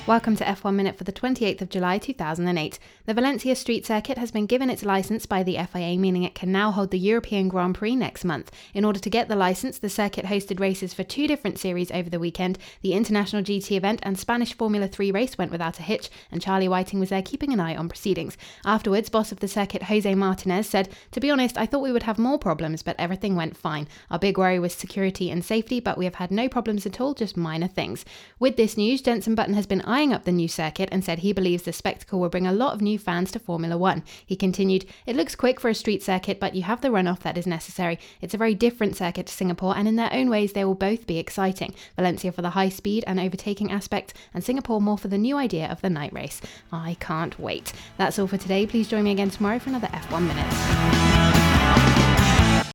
Welcome to F1 Minute for the 28th of July 2008. The Valencia Street Circuit has been given its licence by the FIA, meaning it can now hold the European Grand Prix next month. In order to get the licence, the circuit hosted races for two different series over the weekend. The International GT event and Spanish Formula 3 race went without a hitch, and Charlie Whiting was there keeping an eye on proceedings. Afterwards, boss of the circuit Jose Martinez said, "To be honest, I thought we would have more problems, but everything went fine. Our big worry was security and safety, but we have had no problems at all, just minor things." With this news, Jenson Button has been eyeing up the new circuit and said he believes the spectacle will bring a lot of new fans to Formula 1. He continued, "It looks quick for a street circuit, but you have the runoff that is necessary. It's a very different circuit to Singapore, and in their own ways they will both be exciting. Valencia for the high speed and overtaking aspect, and Singapore more for the new idea of the night race. I can't wait." That's all for today. Please join me again tomorrow for another F1 Minute.